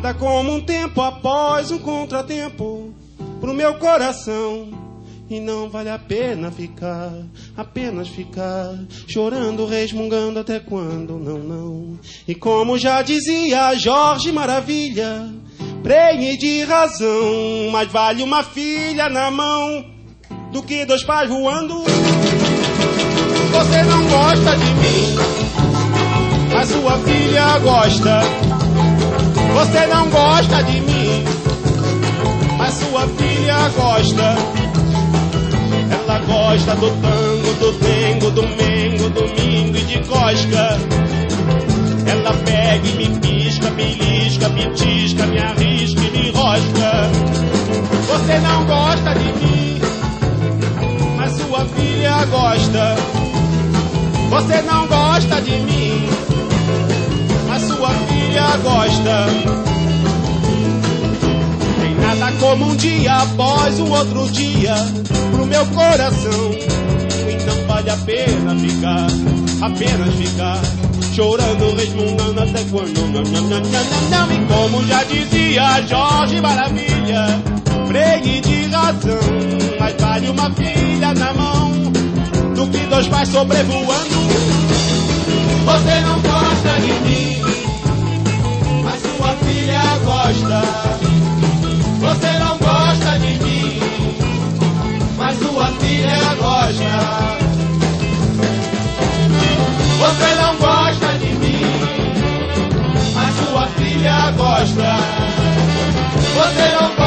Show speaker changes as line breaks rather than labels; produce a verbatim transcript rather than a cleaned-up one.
Nada como um tempo após um contratempo pro meu coração. E não vale a pena ficar, apenas ficar chorando, resmungando até quando, não, não. E como já dizia Jorge Maravilha, prenhe de razão, mas vale uma filha na mão do que dois pais voando. Você não gosta de mim, mas sua filha gosta. Você não gosta de mim, mas sua filha gosta. Ela gosta do tango, do dengo, do mengo, domingo e de cosca. Ela pega e me pisca, belisca, me tisca, me arrisca e me rosca. Você não gosta de mim, mas sua filha gosta. Você não gosta de mim, mas sua filha gosta. Tem nada como um dia após o outro dia pro meu coração. Então vale a pena ficar, apenas ficar chorando, resmungando até quando, não, não, não, não, não. E como já dizia Jorge Maravilha, fregue de razão, mas vale uma filha na mão do que dois pais sobrevoando. Você não gosta de mim, mas sua filha gosta. Você não gosta de mim, mas sua filha gosta. Você não gosta de mim, mas sua filha gosta. Você não gosta